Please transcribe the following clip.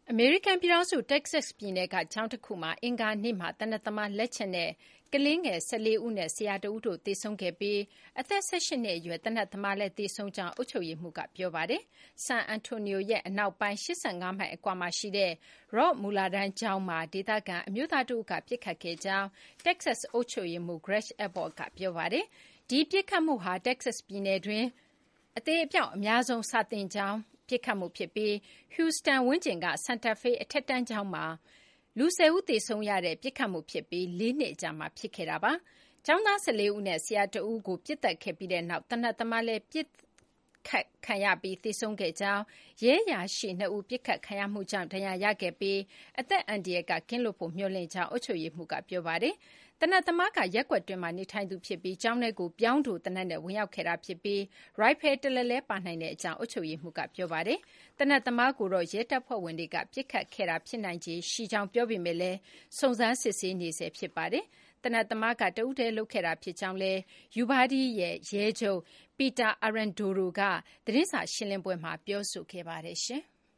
အမေရိကန်ပြည်ထောင်စုတက္ကဆက်ပြည်နယ်ကကျောင်းတခုမှာအင်္ဂါနေ့မှာသေနတ်သမားလက်ချက်နဲ့ကလေးငယ်14ဦးနဲ့ဆရာတဦးတို့သေဆုံးခဲ့ပြီးအသက်18နှစ်အရွယ်သေနတ်သမားလည်းသေဆုံးကြောင်းအုပ်ချုပ်ရေးမှူးကပြောပါတယ်။ San Antonio ရဲ့အနောက်ပိုင်း85မိုင်အကွာမှာရှိတဲ့ Robb မူလတန်းကျောင်းမှာဒေသခံအမျိုးသားတဦးကပစ်ခတ်ခဲ့ကြောင်းတက္ကဆက်အုပ်ချုပ်ရေးမှူး Greg Abbott ကပြောပါတယ်။ဒီပစ်ခတ်မှုဟာတက္ကဆက်ပြည်နယ်တွင်းအသေအပျောက်အများဆုံးစာသင်ကျောင်းပစ်ခတ်မှုဖြစ်ပြီး Houston ဝန်းကျင်က Santa Fe အထက်တန်းကျောင်းမှာလူ10ဦးသေဆုံးရတဲ့ပစ်ခတ်မှုဖြစ်ပြီး4နှစ်အကြာမှာဖြစ်ခဲ့တာပါ။ကျောင်းသား14ဦးနဲ့ဆရာတဦးကိုပစ်သတ်ခဲ့ပြီးတဲ့နောက်သေနတ်သမားလည်းပစ်ခတ်ခံရပြီးသေဆုံးခဲ့ကြောင်းရဲအရာရှိ2ဦးပစ်ခတ်ခံရမှုကြောင့်ဒဏ်ရာရခဲ့ပြီးအသက်အန္တရာယ်ကကင်းလွတ်ဖို့မျှော်လင့်ကြောင်းအုပ်ချုပ်ရေးမှူးကပြောပါတယ်။သေနတ်သမားကရပ်ကွက်တွင်းမှာနေထိုင်သူဖြစ်ပြီးကျောင်းထဲကိုပြောင်းတိုသေနတ်နဲ့ဝင်ရောက်ခဲ့တာဖြစ်ပြီးရိုင်ဖယ်တလက်လဲပါနိုင်တဲ့အကြောင်းအုပ်ချုပ်ရေးမှူးကပြောပါတယ်။သေနတ်သမားကိုတော့ရဲတပ်ဖွဲ့ဝင်တွေကပစ်ခတ်ခဲ့တာဖြစ်နိုင်ခြေရှိကြောင်းပြောပေမဲ့လည်းစုံစမ်းစစ်ဆေးနေဆဲဖြစ်ပါတယ်။သေနတ်သမားကတဦးတည်းလုပ်ခဲ့တာဖြစ်ကြောင်းလည်း Uvalde ရဲ့ရဲချုပ် Peter Arendolo ကသတင်းစာရှင်းလင်းပွဲမှာပြောဆိုခဲ့ပါတယ်။